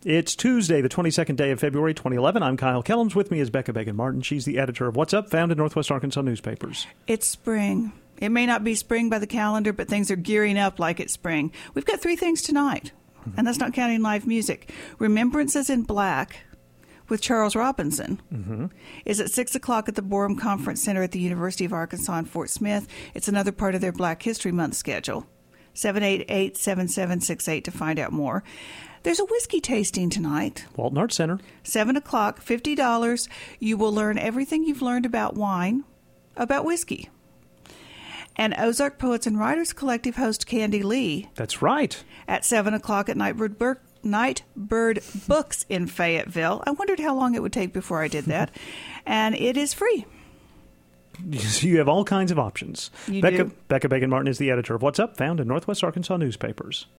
It's Tuesday, the 22nd day of February, 2011. I'm Kyle Kellums. With me is Becca Began-Martin. She's the editor of What's Up, found in Northwest Arkansas newspapers. It's spring. It may not be spring by the calendar, but things are gearing up like it's spring. We've got three things tonight, and that's not counting live music. Remembrances in Black with Charles Robinson is at 6 o'clock at the Borum Conference Center at the University of Arkansas in Fort Smith. It's another part of their Black History Month schedule. 788-7768 to find out more. There's a whiskey tasting tonight. Walton Arts Center. 7 o'clock, $50. You will learn everything you've learned about wine, about whiskey. And Ozark Poets and Writers Collective host Candy Lee. That's right. At 7 o'clock at Nightbird Books in Fayetteville. I wondered how long it would take before I did that. And it is free. You have all kinds of options. You do. Becca Began-Martin is the editor of What's Up, found in Northwest Arkansas newspapers.